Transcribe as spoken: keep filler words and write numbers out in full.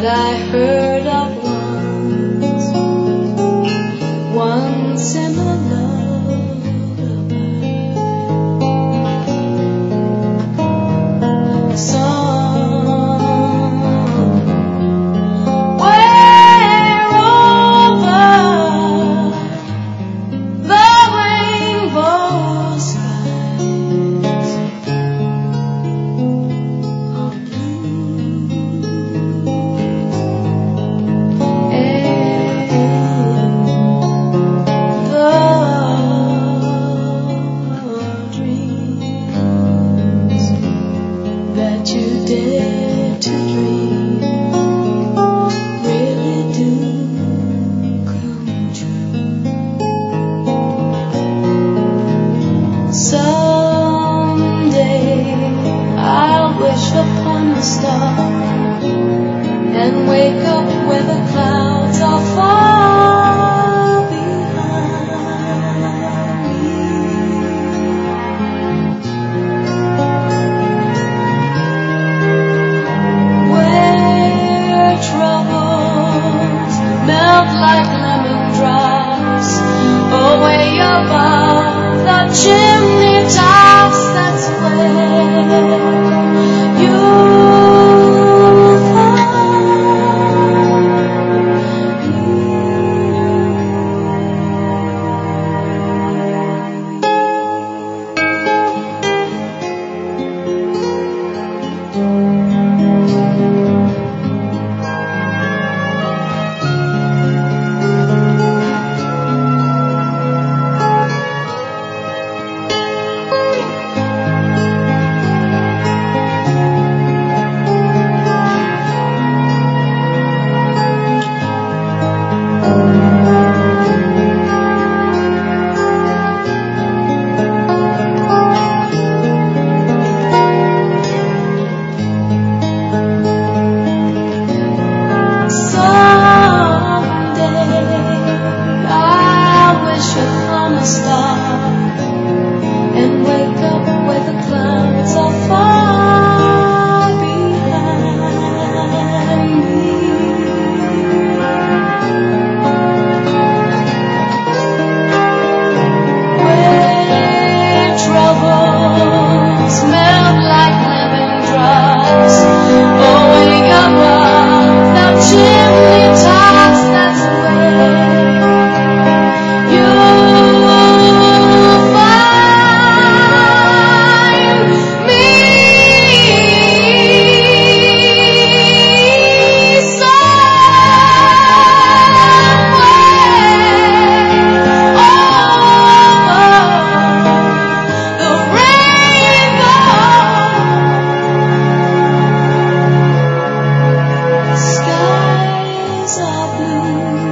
that I heard of once, once in a lullaby. Somewhere over the rainbow skies are that you dare to dream really do come true. Someday I'll wish upon a star and wake up where the clouds are far behind me. Troubles melt like lemon drops away above the chimney tops. That's where you'll find me. Skies are blue.